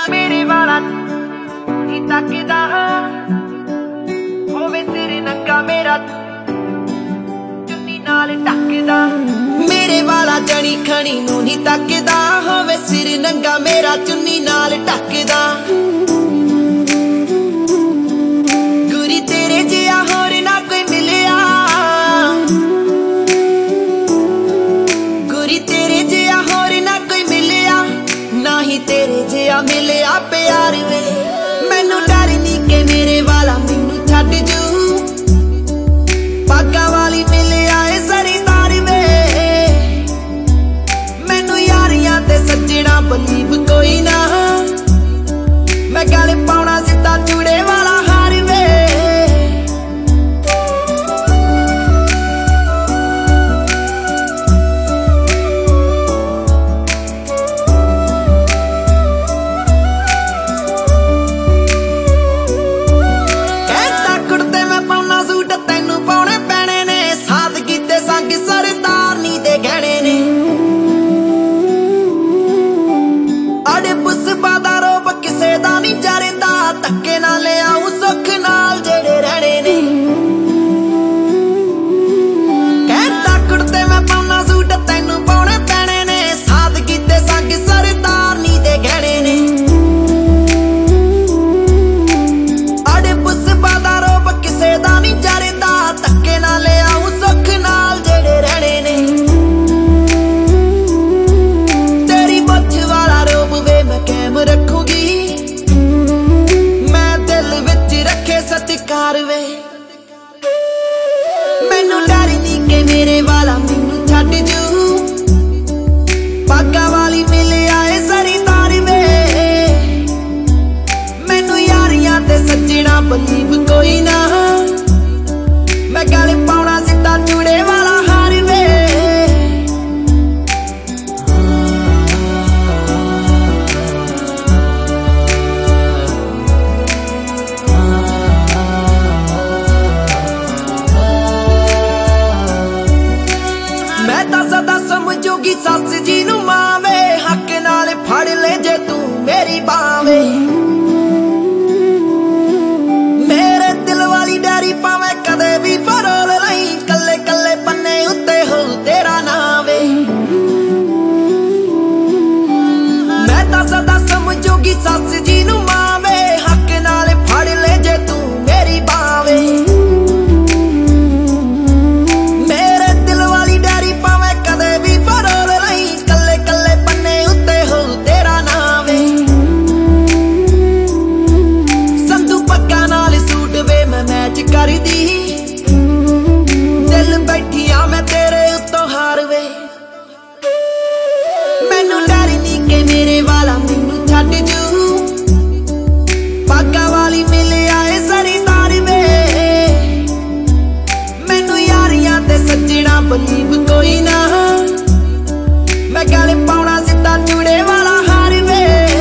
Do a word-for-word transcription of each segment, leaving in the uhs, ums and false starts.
मेरे वाला ही तकदा होवे तेरे नंगा मेरा चुन्नी नाल ढकदा। मेरे वाला जनी खनी नूं नहीं तकदा होवे सिर नंगा मेरा चुन्नी नाल ढकदा। गुरी तेरे जिहा होर ना कोई मिलिया, गुरी तेरे जिहा होर ना कोई मिलिया, ना ही तेरे जिहा मिलिया प्यार वे। मैनू डर नी के मेरे वाला मैनू छड्ड जू, पागा वाली मिलिया ए सरीदार वे। मैनू यारियां ते सज्जणा बलीव कोई ना, मैं गल पाउणा सिद्धा चूड़े वाला हार वे। धक्के ना ले आऊं सुख नाल जेड़े रहने ने, कहता कुड़ते मैं पाउना सूट तैनू पाउणे पैणे ने। सादगी ते संग सरदार नी दे गहणे ने, अड़े पुष्पा दा रूप किसे दा नी चरदा। धक्के ना ले आऊं सुख नाल जेड़े रहने ने, तेरी मुछ वाला रूप वे मैं कैम रखूंगी, सत्कार वे। मैनू डर नी के मेरे वाला मैनू छड्ड जू, पागा वाली मिलिया ए सरीदार वे। मैनू यारियां ते सज्जणा बलीव कोई ना, मैं गल पाउणा सिद्धा चूड़े वाला हार वे। सदा समझोगी सस जी नू मावे, हक नाल फड़ ले जे तू मेरी बावे। मेरे दिल वाली डायरी पावे कदे भी फरोल नहीं, कल्ले कल्ले पन्ने उत्ते हो तेरा नाम वे। मैं तां सदा समझोगी सस जी नू मावे, हक नाल फड़ ले जे तू मेरी बावे। दिल बैठिया मैं तेरे उत्तों हार वे। मैनू डर नी के मेरे वाला मैनू छड्ड जू, पागा वाली मिलिया ए सरीदार वे। मैनू यारियां ते सज्जणा बलीव कोई ना, मैं गल पाउणा सिद्धा चूड़े वाला हार वे।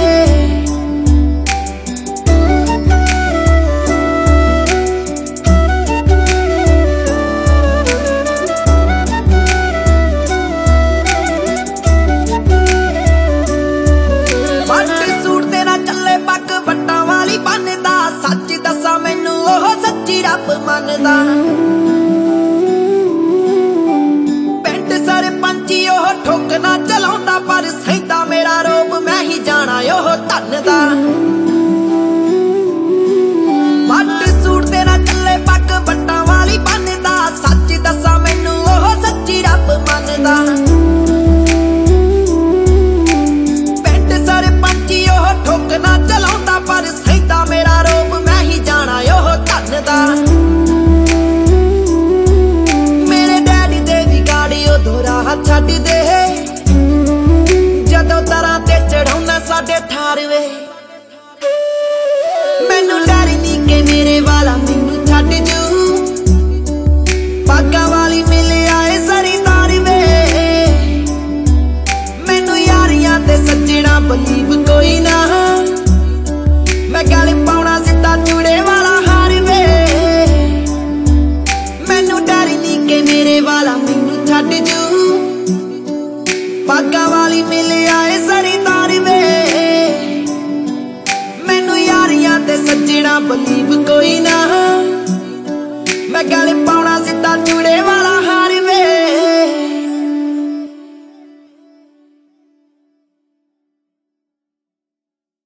सच दसा मैनू ओह सच्ची रब मनदा, पिंड सरपंची ओह ठोक ना चलाउंदा, पर सहिता मेरा रोब मैं ही जाना ओह धन दा। पट सूट तेरा चले पग बट्टा वाली बनदा, सच दसा मैनू ओह सच्ची रब मनदा। पिंड सरपंची ओह ठोक ना चलाउंदा, पर सहिता मेरा रोब मैं ही जाना ओह धन दा। मेरे डैडी दे भी गाड़ी उदों राह छड्ड दे, जदों दरां ते चढ़ाउना साडे ठार वे। मैनू डर नी के मेरे वाला मैनू छड्ड जू, पागा वाली मिलिया ए सरीदार वे। मैनू यारियां ते सज्जणा बलीव कोई ना, मैं गल पाउणा सिद्धा चूड़े वाला हार वे। मैनू डर नी के मेरे वाला मैनू छड्ड जू, पागा वाली मिलिया ए सरीदार वे। ਸੱਜਣਾ ਬਲੀਵ ਕੋਈ ਨਾ। ਮੈਂ ਗਲ